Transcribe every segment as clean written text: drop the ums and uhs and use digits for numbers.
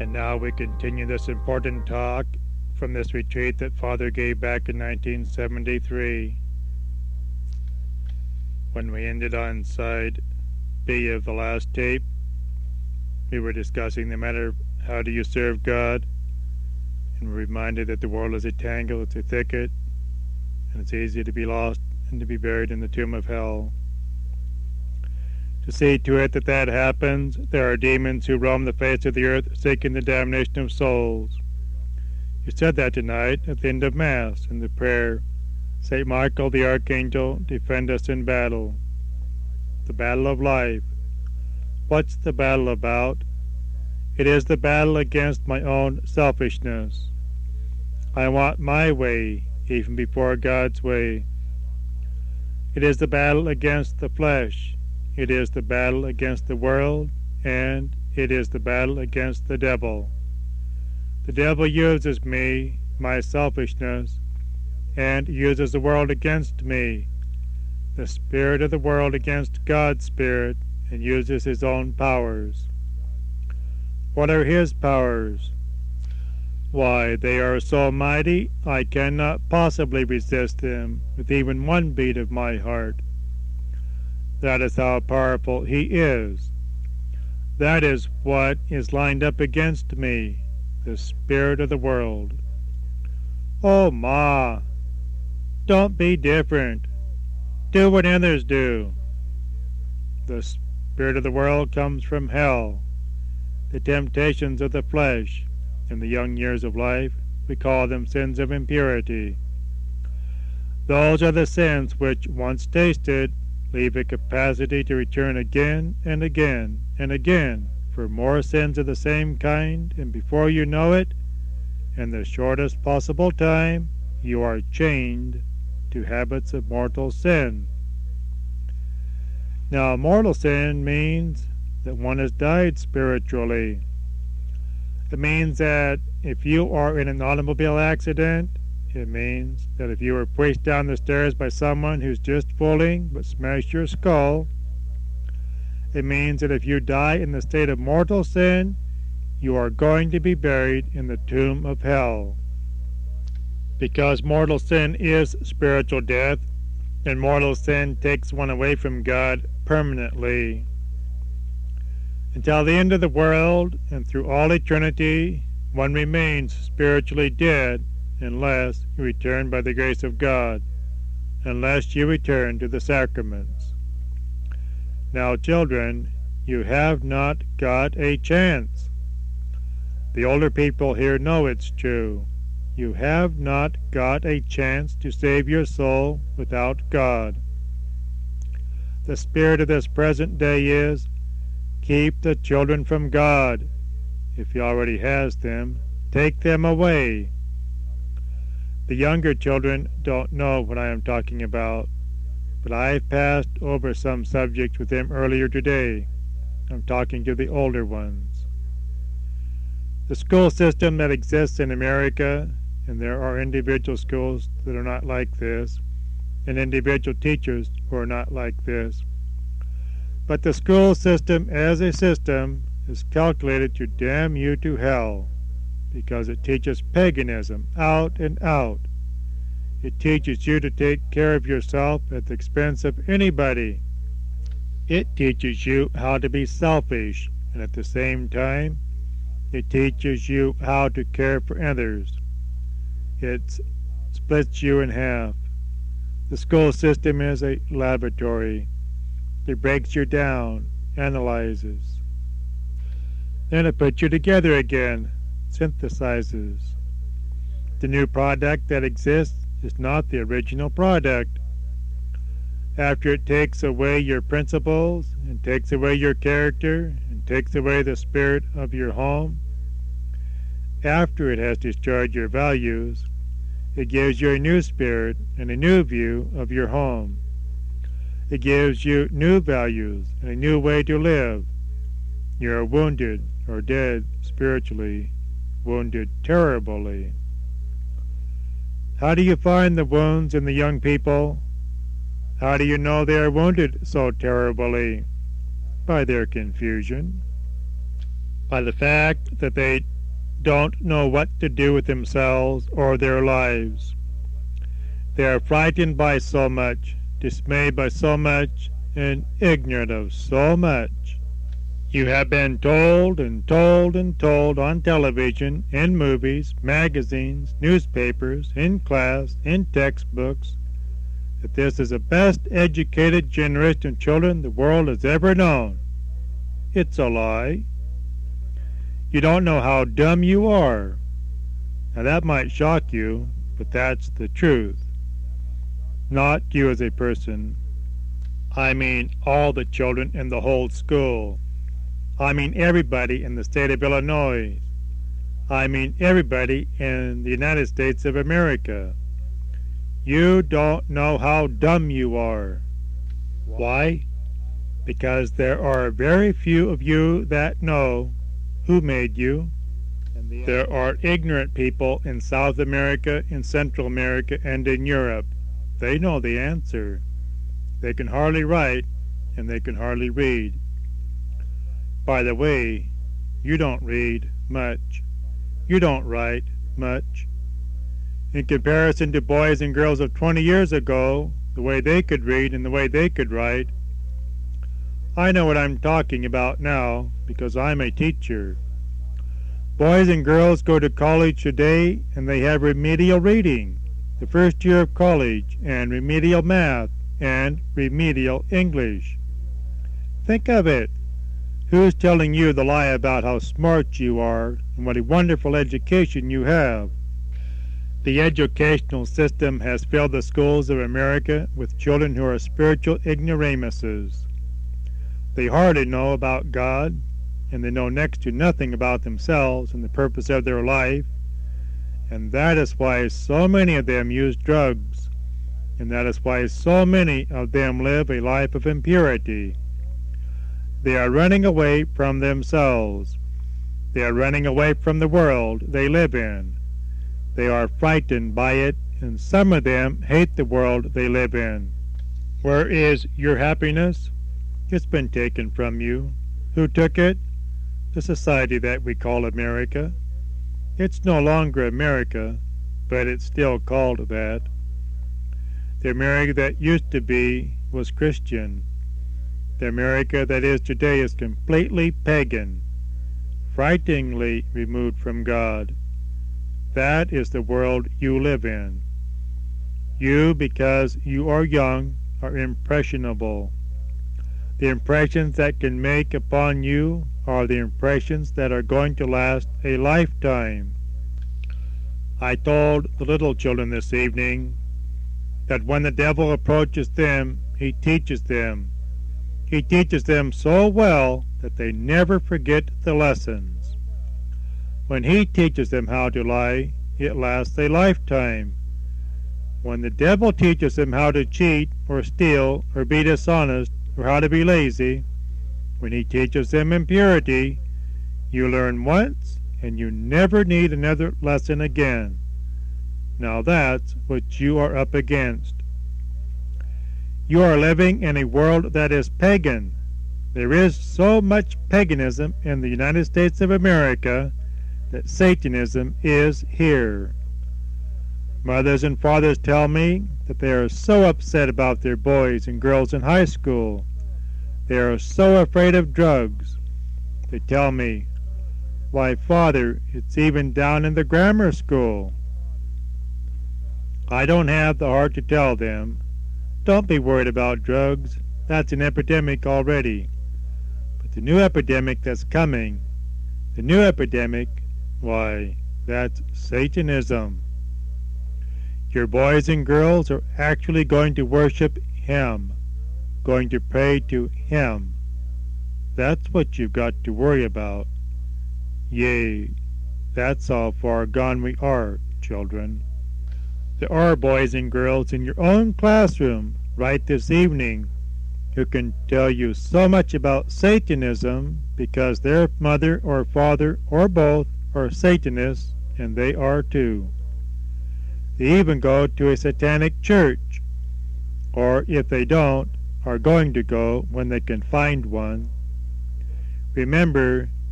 And now we continue this important talk from this retreat that Father gave back in 1973, when we ended on side B of the last tape. We were discussing the matter of how do you serve God, and we're reminded that the world is a tangle, it's a thicket, and it's easy to be lost and to be buried in the tomb of hell. To see to it that that happens, there are demons who roam the face of the earth seeking the damnation of souls. You said that tonight at the end of Mass in the prayer, St. Michael the Archangel, defend us in battle. The battle of life. What's the battle about? It is the battle against my own selfishness. I want my way even before God's way. It is the battle against the flesh. It is the battle against the world, and it is the battle against the devil. The devil uses me, my selfishness, and uses the world against me, the spirit of the world against God's spirit, and uses his own powers. What are his powers? Why, they are so mighty I cannot possibly resist them with even one beat of my heart. That is how powerful he is. That is what is lined up against me, the spirit of the world. Oh, Ma, don't be different. Do what others do. The spirit of the world comes from hell. The temptations of the flesh, in the young years of life, we call them sins of impurity. Those are the sins which, once tasted, leave a capacity to return again and again and again for more sins of the same kind, and before you know it, in the shortest possible time, you are chained to habits of mortal sin. Now, mortal sin means that one has died spiritually. It means that if you are in an automobile accident, it means that if you were pushed down the stairs by someone who's just fooling but smashed your skull, it means that if you die in the state of mortal sin, you are going to be buried in the tomb of hell. Because mortal sin is spiritual death, and mortal sin takes one away from God permanently. Until the end of the world, and through all eternity, one remains spiritually dead, unless you return by the grace of God, unless you return to the sacraments. Now, children, you have not got a chance. The older people here know it's true. You have not got a chance to save your soul without God. The spirit of this present day is, keep the children from God. If he already has them, take them away. The younger children don't know what I am talking about, but I've passed over some subjects with them earlier today. I'm talking to the older ones. The school system that exists in America, and there are individual schools that are not like this, and individual teachers who are not like this. But the school system as a system is calculated to damn you to hell, because it teaches paganism out and out. It teaches you to take care of yourself at the expense of anybody. It teaches you how to be selfish, and at the same time, it teaches you how to care for others. It splits you in half. The school system is a laboratory. It breaks you down, analyzes. Then it puts you together again, synthesizes. The new product that exists is not the original product. After it takes away your principles, and takes away your character, and takes away the spirit of your home, after it has destroyed your values, it gives you a new spirit and a new view of your home. It gives you new values and a new way to live. You are wounded or dead spiritually, wounded terribly. How do you find the wounds in the young people? How do you know they are wounded so terribly? By their confusion. by the fact that they don't know what to do with themselves or their lives. They are frightened by so much, dismayed by so much, and ignorant of so much. You have been told and told and told on television, in movies, magazines, newspapers, in class, in textbooks, that this is the best educated generation of children the world has ever known. It's a lie. You don't know how dumb you are. Now that might shock you, but that's the truth. Not you as a person. I mean all the children in the whole school. I mean everybody in the state of Illinois. I mean everybody in the United States of America. You don't know how dumb you are. Why? Because there are very few of you that know who made you. There are ignorant people in South America, in Central America, and in Europe. They know the answer. They can hardly write, and they can hardly read. By the way, you don't read much. You don't write much. In comparison to boys and girls of 20 years ago, the way they could read and the way they could write, I know what I'm talking about now because I'm a teacher. Boys and girls go to college today and they have remedial reading, the first year of college, and remedial math, and remedial English. Think of it. Who's telling you the lie about how smart you are and what a wonderful education you have? The educational system has filled the schools of America with children who are spiritual ignoramuses. They hardly know about God, and they know next to nothing about themselves and the purpose of their life, and that is why so many of them use drugs, and that is why so many of them live a life of impurity. They are running away from themselves. They are running away from the world they live in. They are frightened by it, and some of them hate the world they live in. Where is your happiness? It's been taken from you. Who took it? The society that we call America. It's no longer America, but it's still called that. The America that used to be was Christian. The America that is today is completely pagan, frighteningly removed from God. That is the world you live in. You, because you are young, are impressionable. The impressions that can make upon you are the impressions that are going to last a lifetime. I told the little children this evening that when the devil approaches them, he teaches them. He teaches them so well that they never forget the lessons. When he teaches them how to lie, it lasts a lifetime. When the devil teaches them how to cheat or steal or be dishonest or how to be lazy, when he teaches them impurity, you learn once and you never need another lesson again. Now that's what you are up against. You are living in a world that is pagan. There is so much paganism in the United States of America that Satanism is here. Mothers and fathers tell me that they are so upset about their boys and girls in high school. They are so afraid of drugs. They tell me, "Why, Father, it's even down in the grammar school." I don't have the heart to tell them, "Don't be worried about drugs. That's an epidemic already." But the new epidemic that's coming, the new epidemic, why, that's Satanism. Your boys and girls are actually going to worship Him, going to pray to Him. That's what you've got to worry about. Yea, that's how far gone we are, children. There are boys and girls in your own classroom right this evening who can tell you so much about Satanism because their mother or father or both are Satanists, and they are too. They even go to a satanic church, or if they don't, are going to go when they can find one. Remember,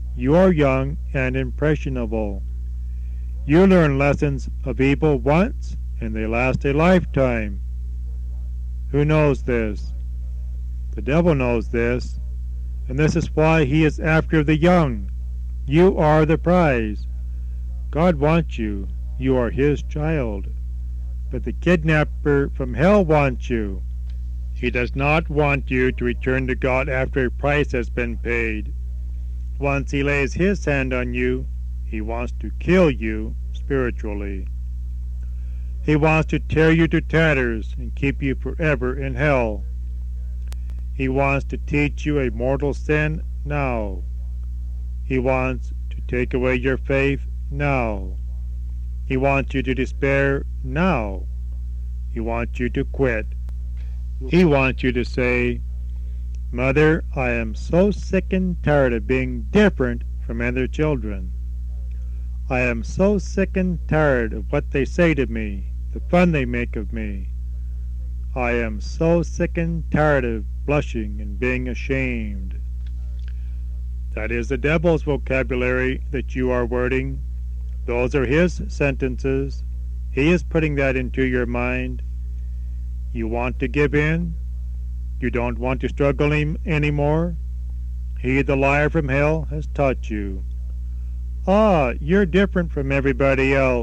You are young and impressionable. You learn lessons of evil once, and they last a lifetime. Who knows this? The devil knows this, and this is why he is after the young. You are the prize. God wants you. You are his child. But the kidnapper from hell wants you. He does not want you to return to God after a price has been paid. Once he lays his hand on you, he wants to kill you spiritually. He wants to tear you to tatters and keep you forever in hell. He wants to teach you a mortal sin now. He wants to take away your faith now. He wants you to despair now. He wants you to quit. He wants you to say, Mother, I am so sick and tired of being different from other children. I am so sick and tired of what they say to me, the fun they make of me. I am so sick and tired of blushing and being ashamed. That is the devil's vocabulary that you are wording. Those are his sentences. He is putting that into your mind. You want to give in? You don't want to struggle anymore? He, the liar from hell, has taught you. Ah, you're different from everybody else.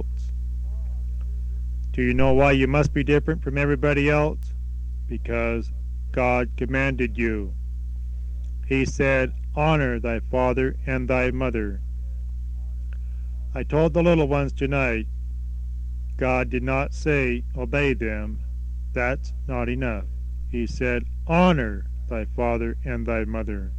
Do you know why you must be different from everybody else? Because God commanded you. He said, Honor thy father and thy mother. I told the little ones tonight, God did not say, obey them. That's not enough. He said, honor thy father and thy mother.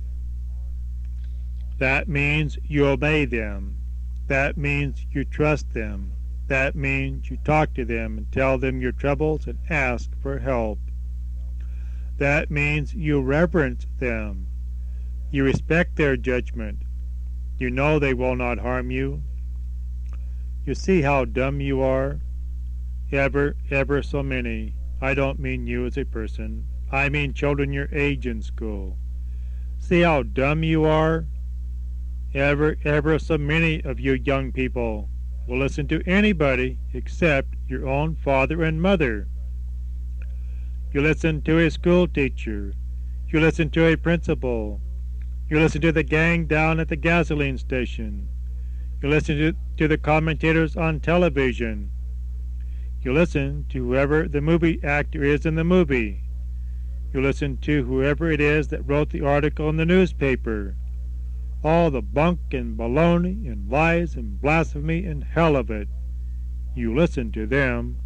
That means you obey them. That means you trust them. That means you talk to them and tell them your troubles and ask for help. That means you reverence them. You respect their judgment. You know they will not harm you. You see how dumb you are? Ever so many. I don't mean you as a person. I mean children your age in school. See how dumb you are? Ever so many of you young people will listen to anybody except your own father and mother. You listen to a school teacher. You listen to a principal. You listen to the gang down at the gasoline station. You listen to the commentators on television. You listen to whoever the movie actor is in the movie. You listen to whoever it is that wrote the article in the newspaper. All the bunk and baloney and lies and blasphemy and hell of it. You listen to them.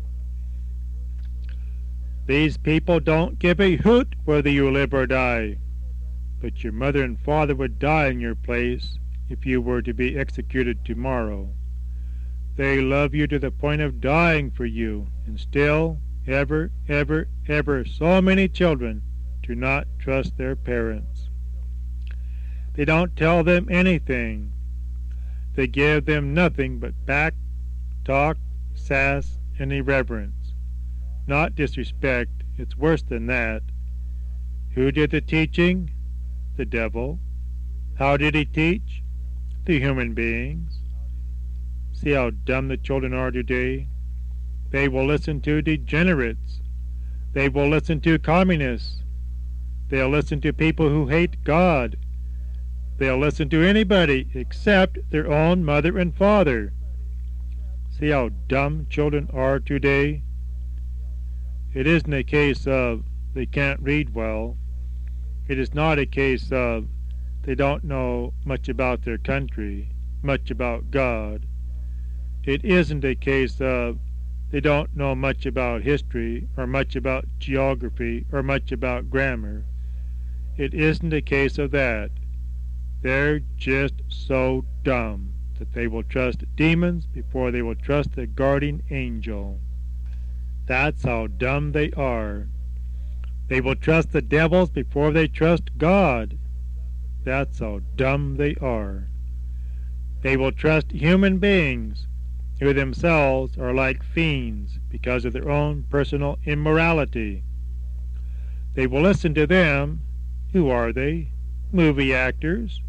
These people don't give a hoot whether you live or die. But your mother and father would die in your place if you were to be executed tomorrow. They love you to the point of dying for you, and still, ever so many children do not trust their parents. They don't tell them anything. They give them nothing but back talk, sass, and irreverence. Not disrespect, it's worse than that. Who did the teaching? The devil. How did he teach? The human beings. See how dumb the children are today? They will listen to degenerates. They will listen to communists. They'll listen to people who hate God. They'll listen to anybody except their own mother and father. See how dumb children are today? It isn't a case of they can't read well. It is not a case of they don't know much about their country, much about God. It isn't a case of they don't know much about history or much about geography or much about grammar. It isn't a case of that. They're just so dumb that they will trust demons before they will trust the guardian angel. That's how dumb they are. They will trust the devils before they trust God. That's how dumb they are. They will trust human beings who themselves are like fiends because of their own personal immorality. They will listen to them. Who are they? Movie actors.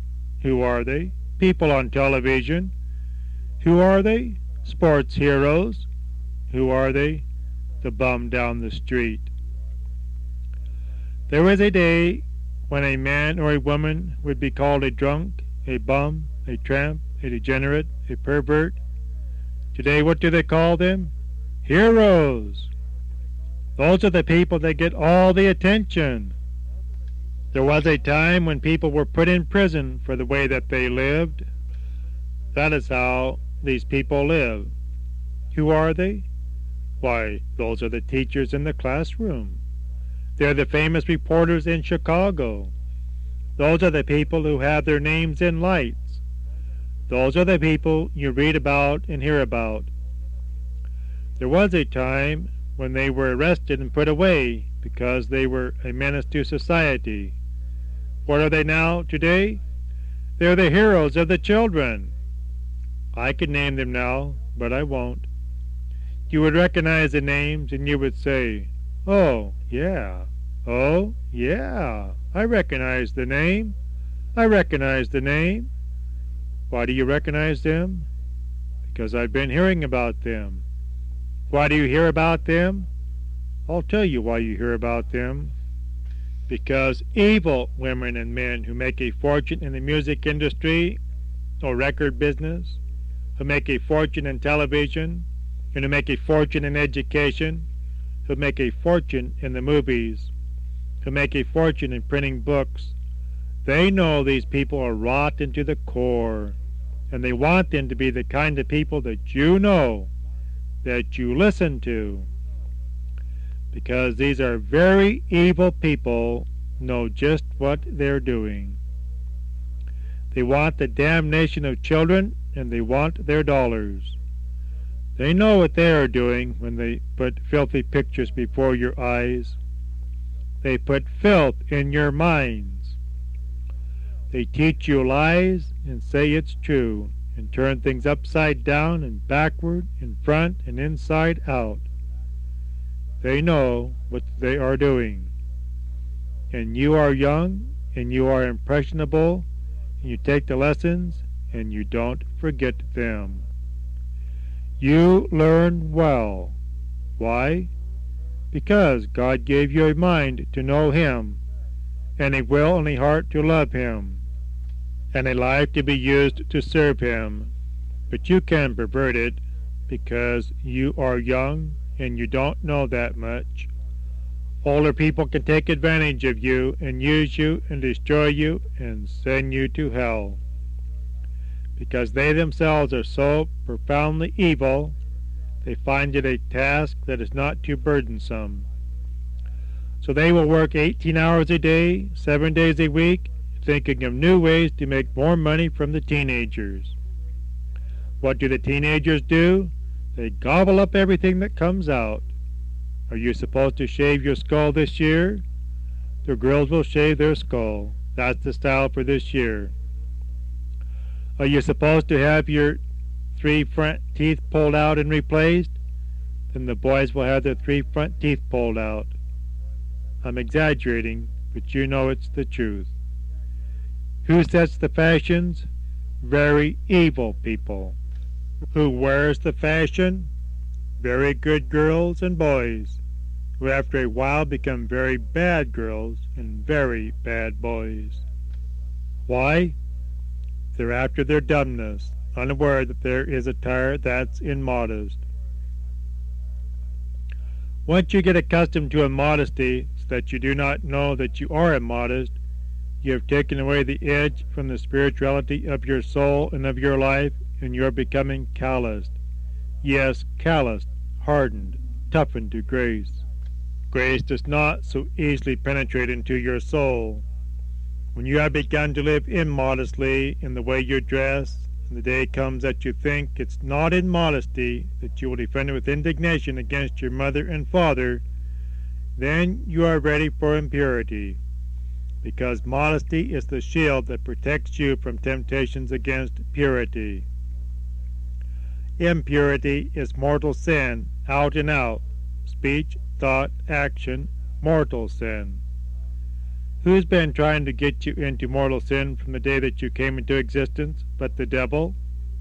Who are they? People on television. Who are they? Sports heroes. Who are they? The bum down the street. There was a day when a man or a woman would be called a drunk, a bum, a tramp, a degenerate, a pervert. Today, what do they call them? Heroes. Those are the people that get all the attention. There was a time when people were put in prison for the way that they lived. That is how these people live. Who are they? Why, those are the teachers in the classroom. They're the famous reporters in Chicago. Those are the people who have their names in lights. Those are the people you read about and hear about. There was a time when they were arrested and put away because they were a menace to society. What are they now today? They're the heroes of the children. I could name them now, but I won't. You would recognize the names and you would say, "Oh, yeah. Oh, yeah. I recognize the name. I recognize the name." Why do you recognize them? Because I've been hearing about them. Why do you hear about them? I'll tell you why you hear about them. Because evil women and men who make a fortune in the music industry or record business, who make a fortune in television, and who make a fortune in education, who make a fortune in the movies, who make a fortune in printing books, they know these people are rotten to the core, and they want them to be the kind of people that you know, that you listen to, because these are very evil people, know just what they're doing. They want the damnation of children, and they want their dollars. They know what they are doing when they put filthy pictures before your eyes. They put filth in your minds. They teach you lies and say it's true, and turn things upside down and backward, in front and inside out. They know what they are doing. And you are young, and you are impressionable, and you take the lessons, and you don't forget them. You learn well. Why? Because God gave you a mind to know Him, and a will and a heart to love Him, and a life to be used to serve Him. But you can pervert it because you are young and you don't know that much. Older people can take advantage of you and use you and destroy you and send you to hell, because they themselves are so profoundly evil, they find it a task that is not too burdensome. So they will work 18 hours a day, 7 days a week, thinking of new ways to make more money from the teenagers. What do the teenagers do? They gobble up everything that comes out. Are you supposed to shave your skull this year? The girls will shave their skull. That's the style for this year. Are you supposed to have your 3 front teeth pulled out and replaced? Then the boys will have their 3 front teeth pulled out. I'm exaggerating, but you know it's the truth. Who sets the fashions? Very evil people. Who wears the fashion? Very good girls and boys, who after a while become very bad girls and very bad boys. Why? They're after their dumbness, unaware that there is attire that's immodest. Once you get accustomed to immodesty so that you do not know that you are immodest, you have taken away the edge from the spirituality of your soul and of your life, and you are becoming calloused. Yes, calloused, hardened, toughened to grace. Grace does not so easily penetrate into your soul. When you have begun to live immodestly in the way you dress, and the day comes that you think it's not in modesty that you will defend it with indignation against your mother and father, then you are ready for impurity, because modesty is the shield that protects you from temptations against purity. Impurity is mortal sin, out and out, speech, thought, action, mortal sin. Who's been trying to get you into mortal sin from the day that you came into existence but the devil?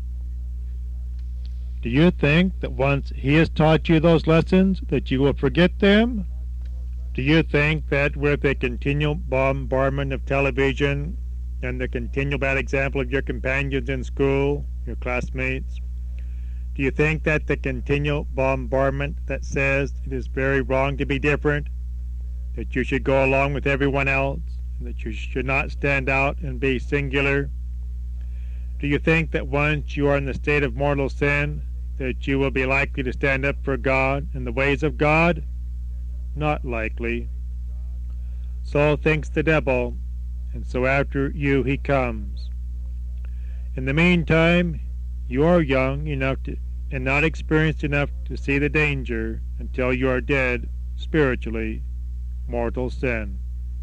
Do you think that once he has taught you those lessons that you will forget them? Do you think that with the continual bombardment of television and the continual bad example of your companions in school, your classmates, do you think that the continual bombardment that says it is very wrong to be different, that you should go along with everyone else, and that you should not stand out and be singular? Do you think that once you are in the state of mortal sin, that you will be likely to stand up for God and the ways of God? Not likely. So thinks the devil, and so after you he comes. In the meantime, you are young enough to, and not experienced enough to see the danger until you are dead, spiritually, mortal sin.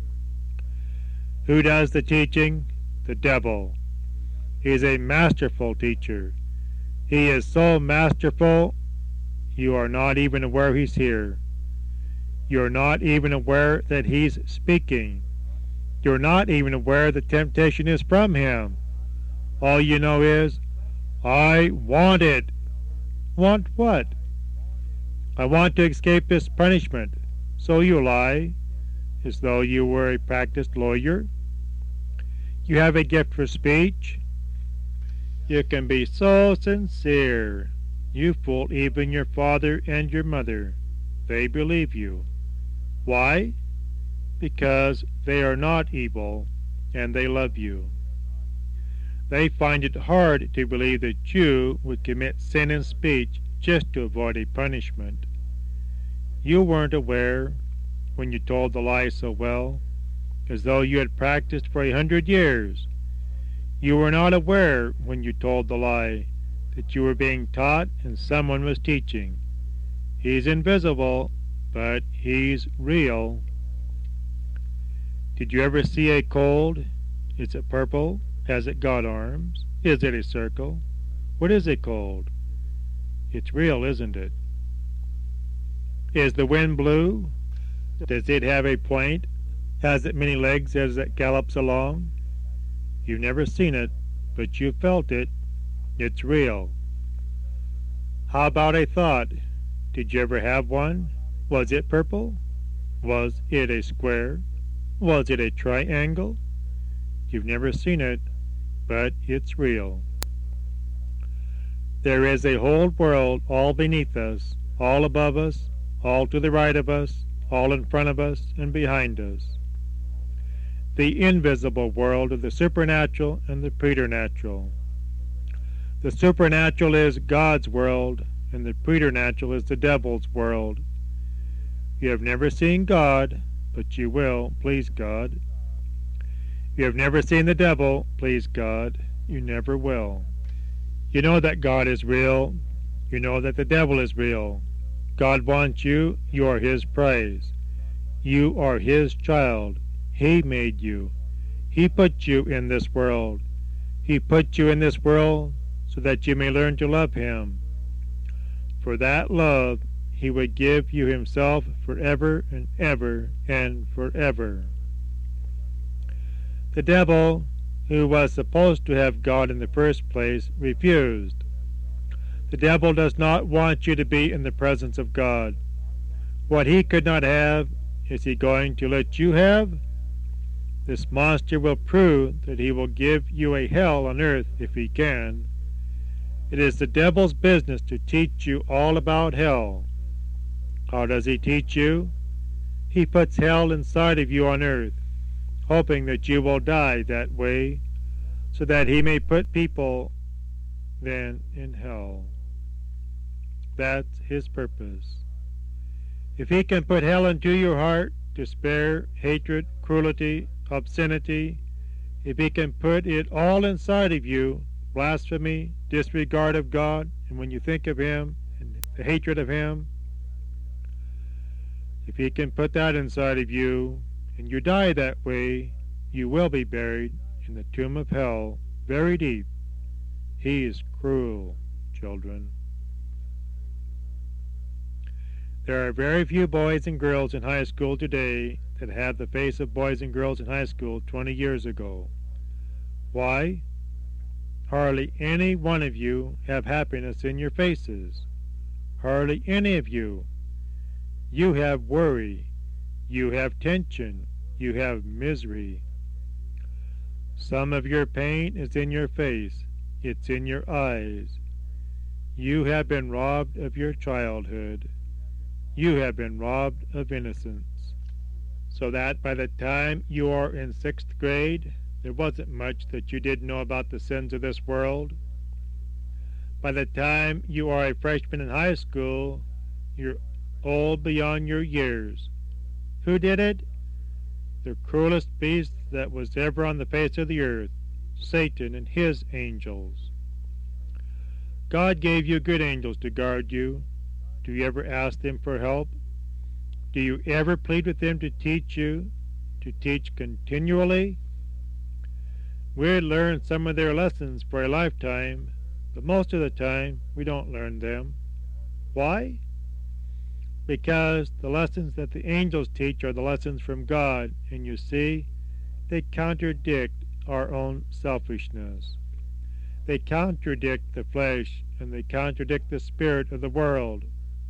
Who does the teaching? The devil. He is a masterful teacher. He is so masterful, you are not even aware he's here. You're not even aware that he's speaking. You're not even aware the temptation is from him. All you know is, I want it. Want what? I want to escape this punishment. So you lie, as though you were a practiced lawyer. You have a gift for speech. You can be so sincere. You fool even your father and your mother. They believe you. Why? Because they are not evil, and they love you. They find it hard to believe that you would commit sin in speech just to avoid a punishment. You weren't aware, when you told the lie so well, as though you had practiced for 100 years. You were not aware, when you told the lie, that you were being taught and someone was teaching. He's invisible, but he's real. Did you ever see a cold? Is it purple? Has it got arms? Is it a circle? What is a cold? It's real, isn't it? Is the wind blue? Does it have a point? Has it many legs as it gallops along? You've never seen it, but you've felt it. It's real. How about a thought? Did you ever have one? Was it purple? Was it a square? Was it a triangle? You've never seen it, but it's real. There is a whole world all beneath us, all above us, all to the right of us, all in front of us and behind us. The invisible world of the supernatural and the preternatural. The supernatural is God's world, and the preternatural is the devil's world. You have never seen God, but you will, please God. You have never seen the devil, please God. You never will. You know that God is real. You know that the devil is real. God wants you. You are his prize. You are his child. He made you. He put you in this world. He put you in this world so that you may learn to love him. For that love, he would give you himself forever and ever and forever. The devil, who was supposed to have God in the first place, refused. The devil does not want you to be in the presence of God. What he could not have, is he going to let you have? This monster will prove that he will give you a hell on earth if he can. It is the devil's business to teach you all about hell. How does he teach you? He puts hell inside of you on earth, hoping that you will die that way, so that he may put people then in hell. That's his purpose. If he can put hell into your heart, despair, hatred, cruelty, obscenity, if he can put it all inside of you, blasphemy, disregard of God, and when you think of him, and the hatred of him, if he can put that inside of you, and you die that way, you will be buried in the tomb of hell, very deep. He is cruel, children. There are very few boys and girls in high school today that had the face of boys and girls in high school 20 years ago. Why? Hardly any one of you have happiness in your faces. Hardly any of you. You have worry. You have tension. You have misery. Some of your pain is in your face. It's in your eyes. You have been robbed of your childhood. You have been robbed of innocence. So that by the time you are in 6th grade, there wasn't much that you didn't know about the sins of this world. By the time you are a freshman in high school, you're old beyond your years. Who did it? The cruelest beast that was ever on the face of the earth, Satan and his angels. God gave you good angels to guard you. Do you ever ask them for help? Do you ever plead with them to teach you, to teach continually? We learn some of their lessons for a lifetime, but most of the time we don't learn them. Why? Because the lessons that the angels teach are the lessons from God, and you see, they contradict our own selfishness. They contradict the flesh, and they contradict the spirit of the world.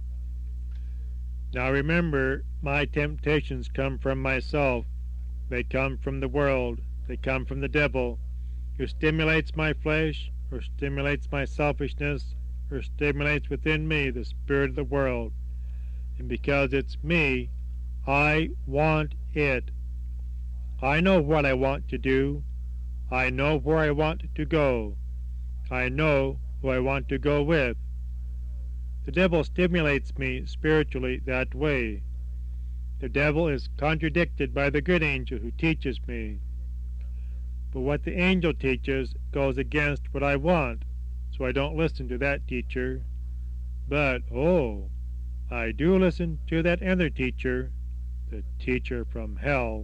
Now remember, my temptations come from myself. They come from the world. They come from the devil, who stimulates my flesh, or stimulates my selfishness, or stimulates within me the spirit of the world. And because it's me, I want it. I know what I want to do. I know where I want to go. I know who I want to go with. The devil stimulates me spiritually that way. The devil is contradicted by the good angel who teaches me. But what the angel teaches goes against what I want, so I don't listen to that teacher. But, I do listen to that other teacher, the teacher from hell.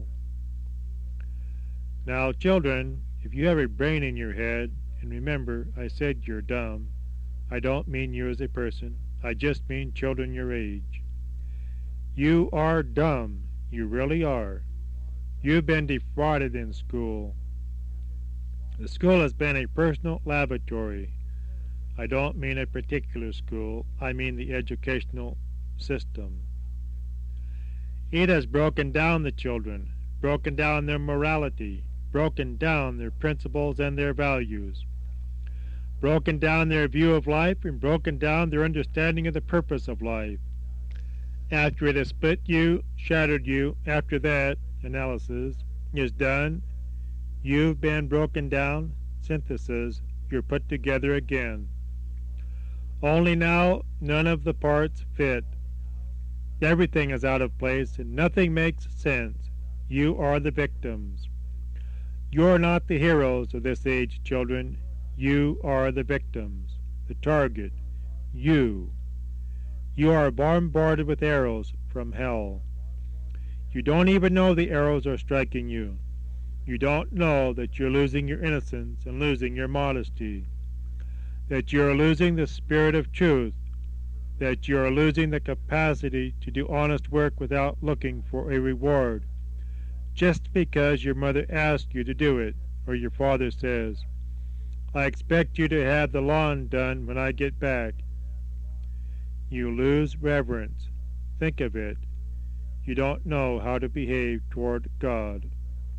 Now, children, if you have a brain in your head, and remember, I said you're dumb, I don't mean you as a person, I just mean children your age. You are dumb, you really are. You've been defrauded in school. The school has been a personal laboratory. I don't mean a particular school, I mean the educational system. It has broken down the children, broken down their morality, broken down their principles and their values, broken down their view of life, and broken down their understanding of the purpose of life. After it has split you, shattered you, after that analysis is done, you've been broken down, synthesis, you're put together again. Only now none of the parts fit. Everything is out of place and nothing makes sense. You are the victims. You're not the heroes of this age, children. You are the victims, the target, you. You are bombarded with arrows from hell. You don't even know the arrows are striking you. You don't know that you're losing your innocence and losing your modesty, that you're losing the spirit of truth, that you're losing the capacity to do honest work without looking for a reward, just because your mother asked you to do it, or your father says, I expect you to have the lawn done when I get back. You lose reverence. Think of it. You don't know how to behave toward God.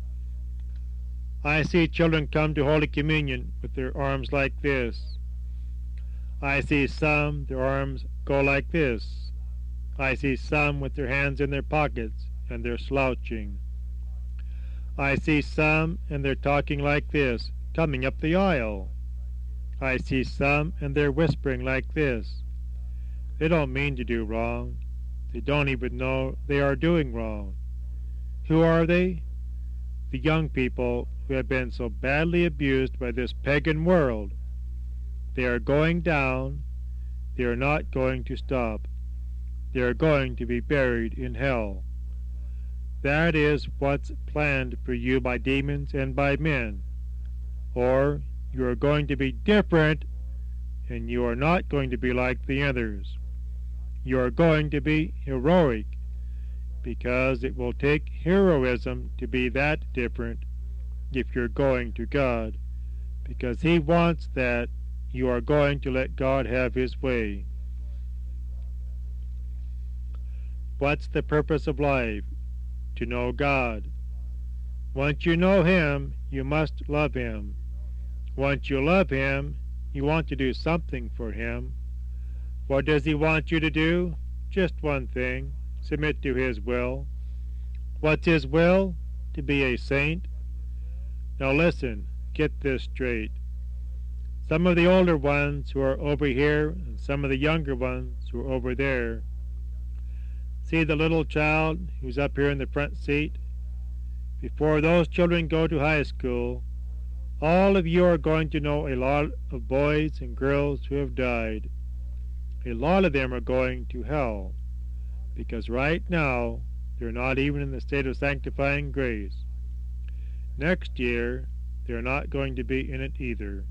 I see children come to Holy Communion with their arms like this. I see some, their arms go like this. I see some with their hands in their pockets and they're slouching. I see some and they're talking like this, coming up the aisle. I see some and they're whispering like this. They don't mean to do wrong. They don't even know they are doing wrong. Who are they? The young people who have been so badly abused by this pagan world. They are going down. They are not going to stop. They are going to be buried in hell. That is what's planned for you by demons and by men. Or you are going to be different, and you are not going to be like the others. You are going to be heroic, because it will take heroism to be that different if you're going to God, because He wants that you are going to let God have His way. What's the purpose of life? To know God. Once you know Him, you must love Him. Once you love Him, you want to do something for Him. What does He want you to do? Just one thing. Submit to His will. What's His will? To be a saint. Now listen, get this straight. Some of the older ones who are over here and some of the younger ones who are over there. See the little child who's up here in the front seat? Before those children go to high school, all of you are going to know a lot of boys and girls who have died. A lot of them are going to hell, because right now they're not even in the state of sanctifying grace. Next year, they're not going to be in it either.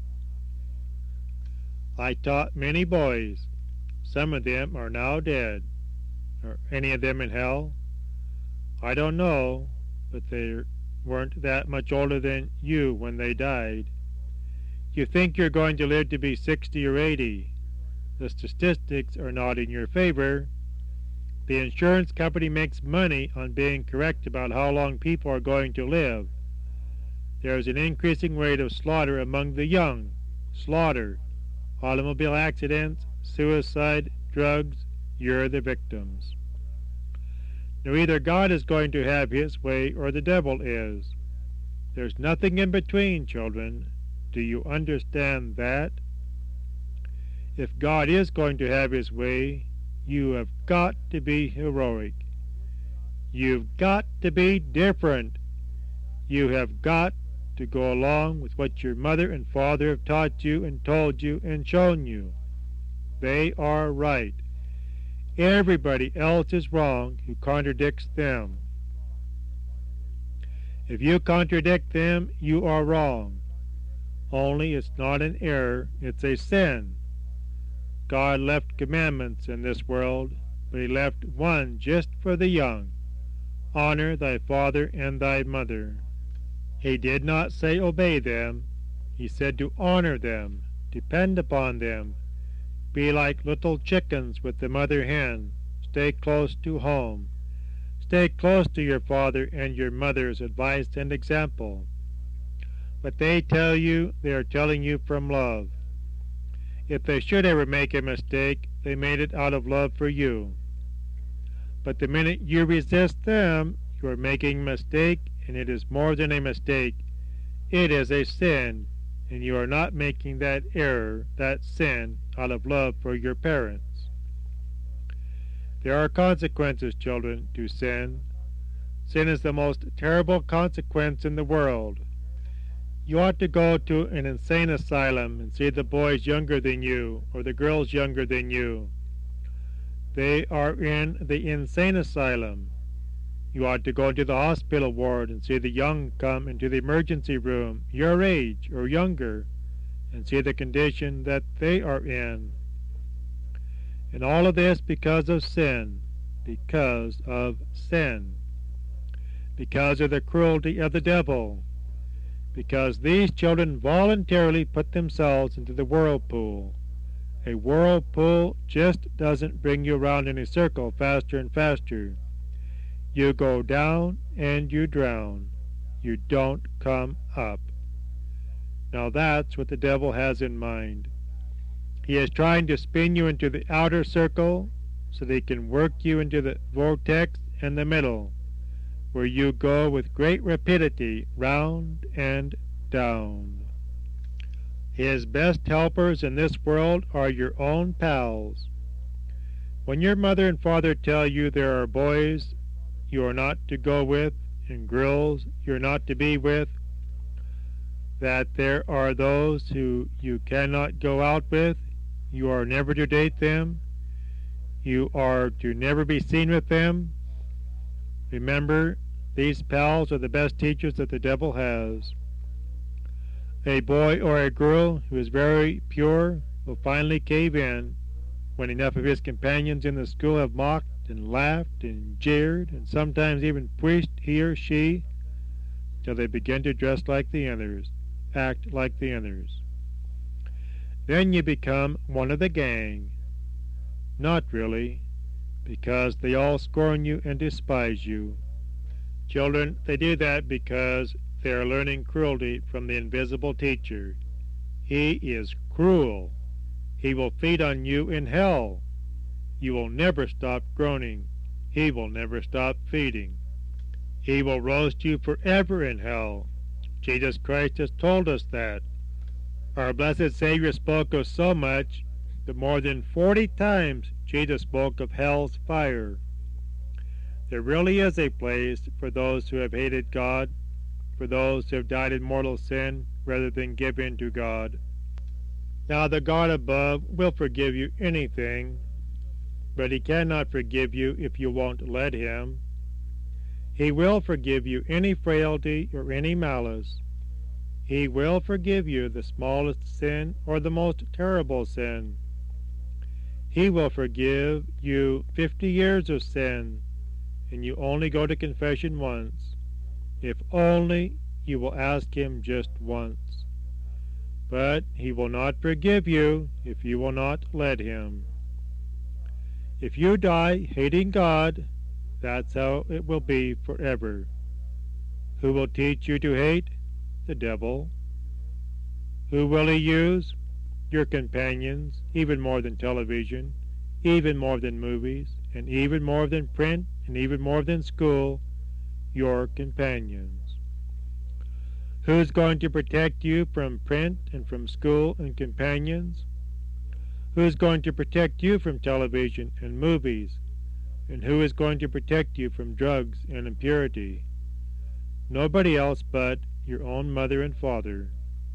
I taught many boys. Some of them are now dead. Are any of them in hell? I don't know, but they weren't that much older than you when they died. You think you're going to live to be 60 or 80. The statistics are not in your favor. The insurance company makes money on being correct about how long people are going to live. There is an increasing rate of slaughter among the young. Slaughter. Automobile accidents, suicide, drugs. You're the victims. Now either God is going to have His way or the devil is. There's nothing in between, children. Do you understand that? If God is going to have His way, you have got to be heroic. You've got to be different. You have got to go along with what your mother and father have taught you and told you and shown you. They are right. Everybody else is wrong who contradicts them. If you contradict them, you are wrong. Only it's not an error, it's a sin. God left commandments in this world, but He left one just for the young. Honor thy father and thy mother. He did not say obey them. He said to honor them, depend upon them. Be like little chickens with the mother hen. Stay close to home. Stay close to your father and your mother's advice and example. What they tell you, they are telling you from love. If they should ever make a mistake, they made it out of love for you. But the minute you resist them, you are making a mistake, and it is more than a mistake. It is a sin, and you are not making that error, that sin, out of love for your parents. There are consequences, children, to sin. Sin is the most terrible consequence in the world. You ought to go to an insane asylum and see the boys younger than you, or the girls younger than you. They are in the insane asylum. You ought to go into the hospital ward and see the young come into the emergency room, your age or younger, and see the condition that they are in. And all of this because of sin, because of sin, because of the cruelty of the devil, because these children voluntarily put themselves into the whirlpool. A whirlpool just doesn't bring you around in a circle faster and faster. You go down and you drown. You don't come up. Now that's what the devil has in mind. He is trying to spin you into the outer circle so that he can work you into the vortex in the middle, where you go with great rapidity round and down. His best helpers in this world are your own pals. When your mother and father tell you there are boys you are not to go with and girls you are not to be with, that there are those who you cannot go out with, you are never to date them, you are to never be seen with them, remember, these pals are the best teachers that the devil has. A boy or a girl who is very pure will finally cave in when enough of his companions in the school have mocked and laughed and jeered and sometimes even pushed he or she till they begin to dress like the others, act like the others. Then you become one of the gang. Not really, because they all scorn you and despise you. Children, they do that because they are learning cruelty from the invisible teacher. He is cruel. He will feed on you in hell. You will never stop groaning. He will never stop feeding. He will roast you forever in hell. Jesus Christ has told us that. Our blessed Savior spoke of so much that more than 40 times Jesus spoke of hell's fire. There really is a place for those who have hated God, for those who have died in mortal sin rather than give in to God. Now the God above will forgive you anything, but He cannot forgive you if you won't let Him. He will forgive you any frailty or any malice. He will forgive you the smallest sin or the most terrible sin. He will forgive you 50 years of sin, and you only go to confession once, if only you will ask Him just once. But He will not forgive you if you will not let Him. If you die hating God, that's how it will be forever. Who will teach you to hate? The devil. Who will he use? Your companions, even more than television, even more than movies, and even more than print, and even more than school, your companions. Who's going to protect you from print and from school and companions? Who's going to protect you from television and movies? And who is going to protect you from drugs and impurity? Nobody else but your own mother and father.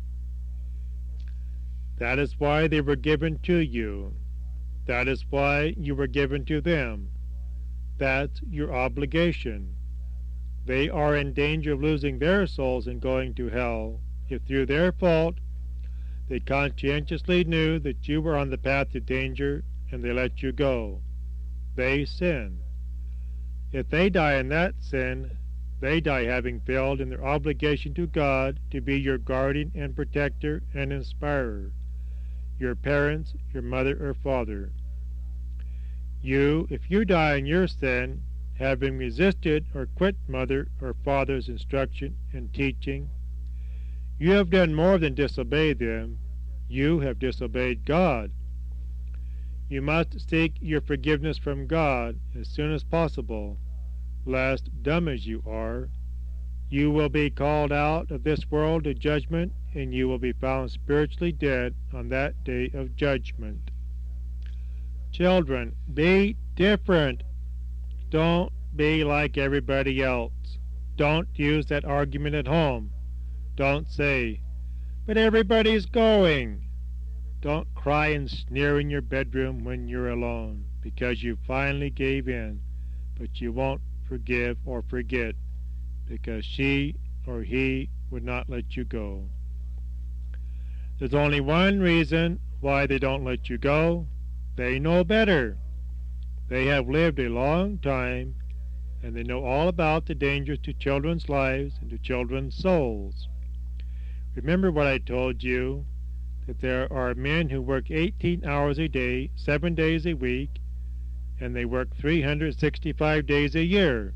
That is why they were given to you. That is why you were given to them. That's your obligation. They are in danger of losing their souls and going to hell if through their fault they conscientiously knew that you were on the path to danger and they let you go. They sin. If they die in that sin, they die having failed in their obligation to God to be your guardian and protector and inspirer, your parents, your mother or father. You, if you die in your sin, having resisted or quit mother or father's instruction and teaching, you have done more than disobey them. You have disobeyed God. You must seek your forgiveness from God as soon as possible, lest, dumb as you are, you will be called out of this world to judgment, and you will be found spiritually dead on that day of judgment. Children, be different. Don't be like everybody else. Don't use that argument at home. Don't say, "But everybody's going." Don't cry and sneer in your bedroom when you're alone, because you finally gave in, but you won't forgive or forget, because she or he would not let you go. There's only one reason why they don't let you go. They know better. They have lived a long time, and they know all about the dangers to children's lives and to children's souls. Remember what I told you, that there are men who work 18 hours a day, 7 days a week, and they work 365 days a year.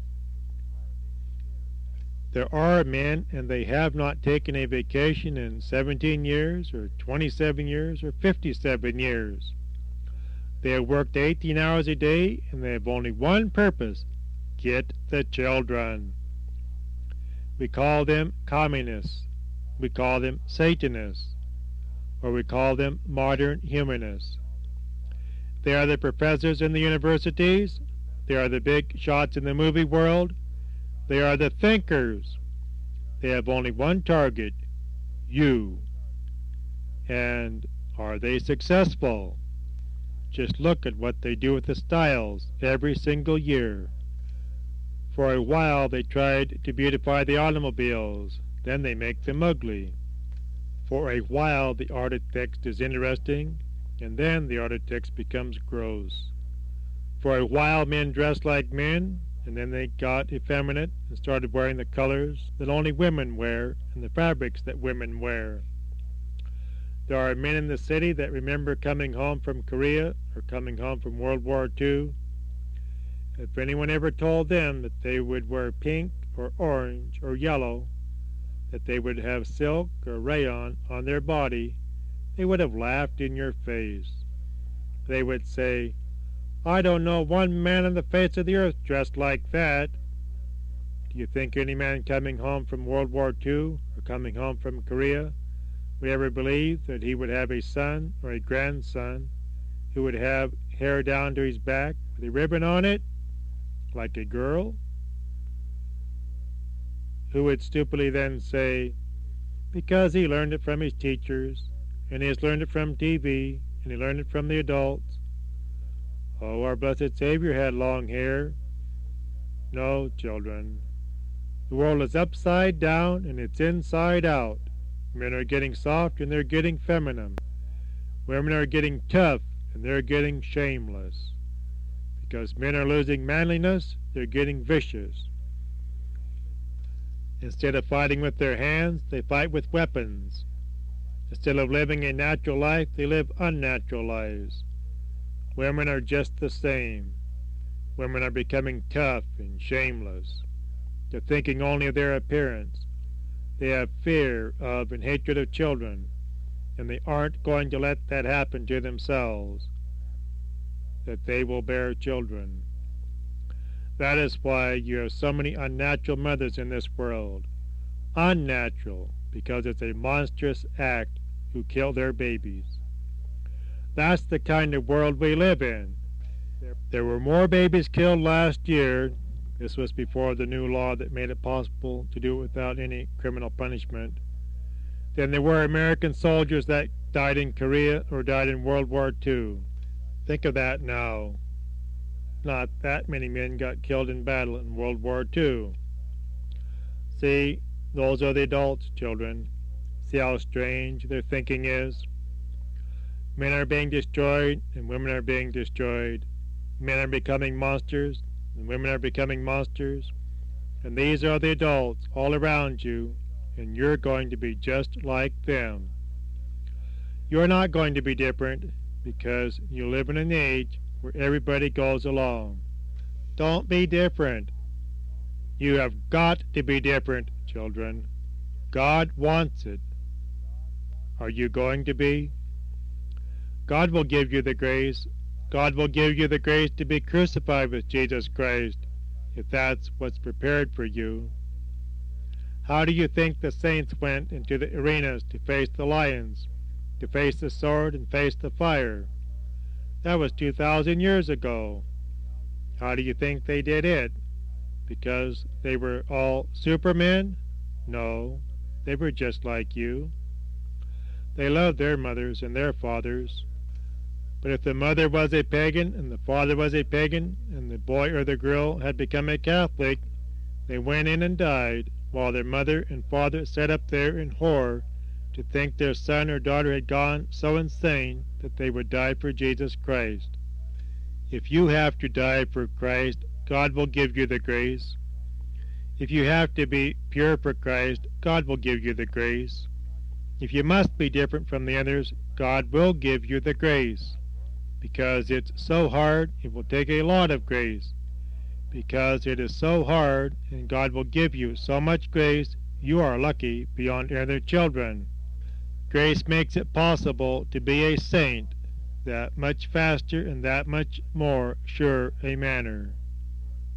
There are men, and they have not taken a vacation in 17 years, or 27 years, or 57 years. They have worked 18 hours a day, and they have only one purpose: get the children. We call them communists. We call them Satanists. Or we call them modern humanists. They are the professors in the universities. They are the big shots in the movie world. They are the thinkers. They have only one target: you. And are they successful? Just look at what they do with the styles every single year. For a while they tried to beautify the automobiles, then they make them ugly. For a while the art of text is interesting, and then the art of text becomes gross. For a while men dressed like men, and then they got effeminate and started wearing the colors that only women wear and the fabrics that women wear. There are men in the city that remember coming home from Korea or coming home from World War II. If anyone ever told them that they would wear pink or orange or yellow, that they would have silk or rayon on their body, they would have laughed in your face. They would say, "I don't know one man on the face of the earth dressed like that." Do you think any man coming home from World War II or coming home from Korea would ever believe that he would have a son or a grandson who would have hair down to his back with a ribbon on it, like a girl? Who would stupidly then say, because he learned it from his teachers, and he has learned it from TV, and he learned it from the adults. Oh, our blessed Savior had long hair. No, children. The world is upside down and it's inside out. Men are getting soft and they're getting feminine. Women are getting tough and they're getting shameless. Because men are losing manliness, they're getting vicious. Instead of fighting with their hands, they fight with weapons. Instead of living a natural life, they live unnatural lives. Women are just the same. Women are becoming tough and shameless. They're thinking only of their appearance. They have fear of and hatred of children, and they aren't going to let that happen to themselves, that they will bear children. That is why you have so many unnatural mothers in this world. Unnatural, because it's a monstrous act who kill their babies. That's the kind of world we live in. There were more babies killed last year, this was before the new law that made it possible to do it without any criminal punishment, than there were American soldiers that died in Korea or died in World War II. Think of that now. Not that many men got killed in battle in World War II. See, those are the adults, children. See how strange their thinking is? Men are being destroyed and women are being destroyed. Men are becoming monsters and women are becoming monsters. And these are the adults all around you, and you're going to be just like them. You're not going to be different because you live in an age where everybody goes along. Don't be different. You have got to be different, children. God wants it. Are you going to be? God will give you the grace. God will give you the grace to be crucified with Jesus Christ, if that's what's prepared for you. How do you think the saints went into the arenas to face the lions, to face the sword and face the fire? That was 2,000 years ago. How do you think they did it? Because they were all supermen? No, they were just like you. They loved their mothers and their fathers. But if the mother was a pagan and the father was a pagan and the boy or the girl had become a Catholic, they went in and died while their mother and father sat up there in horror to think their son or daughter had gone so insane that they would die for Jesus Christ. If you have to die for Christ, God will give you the grace. If you have to be pure for Christ, God will give you the grace. If you must be different from the others, God will give you the grace. Because it's so hard, it will take a lot of grace. Because it is so hard, and God will give you so much grace, you are lucky beyond other children. Grace makes it possible to be a saint that much faster and that much more sure a manner.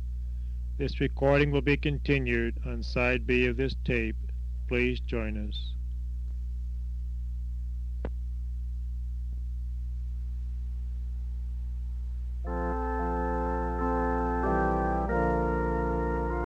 This recording will be continued on side B of this tape. Please join us.